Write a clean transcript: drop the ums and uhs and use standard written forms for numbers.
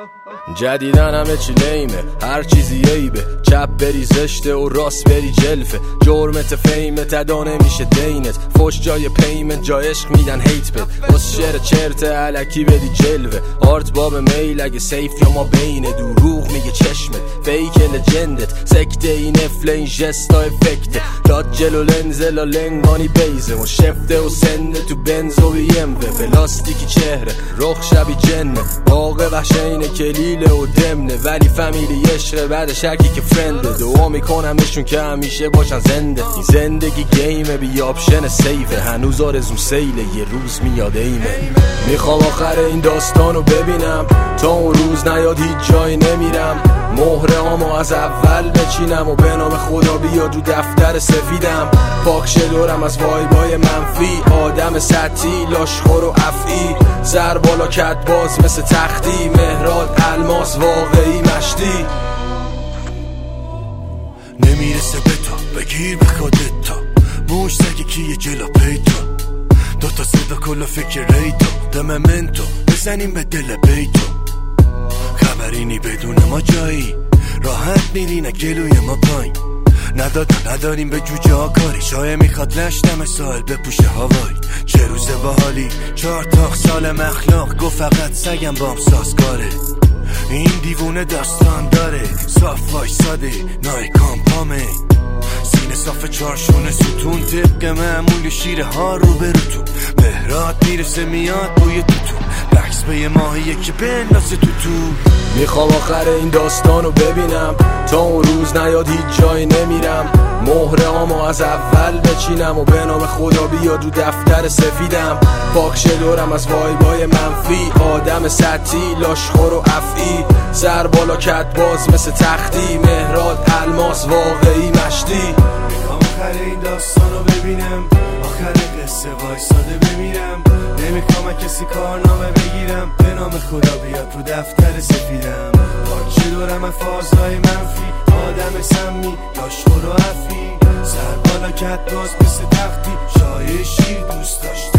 جدیدن همه چی لیمه، هر چیزی عیبه، چپ بری زشته و راست بری جلفه، جرمت فیمت ادا نمیشه دینت، فوش جای پیمنت جا عشق میدن هیت بد، بس شعر چرت علکی بدی جلوه، آرت باب میل اگه سیف یا ما بینه، دروغ میگه چشمت فیک لجندت، سکته این افل این جستا افکته، داد جلو لنزلا لنگانی بیزه و شفته و سنده تو بنز و بیموه، پلاستیکی چهره رخ شبی جنه، باقه وحشینه کلیله و دمنه، ولی فامیلی عشقه بعد شرکی که فرنده، دعا میکنمشون که همیشه باشن زنده، این زندگی گیمه بی آپشن سیفه، هنوز آرزوم سیله یه روز میاد ایمه، میخوام آخر این داستانو ببینم تا اون روز نیاد هیچ جای نمیرم، مهره هامو از اول بچینم و به نام خدا بیاد رو دفتر سفیدم، پاکشه دورم از وایبای منفی، آدم سطحی لاشخور و افعی، سر بالا کت باز مثل تختی، مهراد الماس واقعی مشتی، نمیرسه به تو بگیر به خودت تا موش سگه کیه جلا پیدا، دوتا صدا کلا فکر ریتو دممنتو بزنیم به دل بیتو، خبرینی بدون ما جایی راحت میری نه گلوی ما پایین، نداریم به جوجه ها کاری، شایه میخواد لشتم سایل بپوشه هوایی، چه روز باحالی 4 تا سال مخلاق گو فقط سگم بام سازگاره، این دیوونه داستان داره صاف وایساده نایکان پامه، سینه صاف چارشونه ستون طبق معمول شیره ها رو بروتون، مهرات میرسه میاد بوی توتون، بکس به یه ماهیه که بندازه توتون، میخوام آخر این داستانو ببینم تا اون روز نیاد هیچ جای نمیرم، مهره هامو از اول بچینم و به نام خدا بیاد رو دفتر سفیدم، پاکشه دورم از وایبای منفی، آدم سطحی لاشخور و افعی، سر بالا کت باز مثل تختی، مهراد الماس واقعی مشتی، میخوام آخر این داستانو ببینم، آخر قصه وایساده بمیرم، نمیخوام کسی کارنامه بگیرم، به نام خدا بیاد رو دفتر سفیدم، پاکشه دورم از فازهای منفی، آدم سمی لاشخور و افعی، سر بالا کت باز مثل تختی، شایه شیر دوست داشت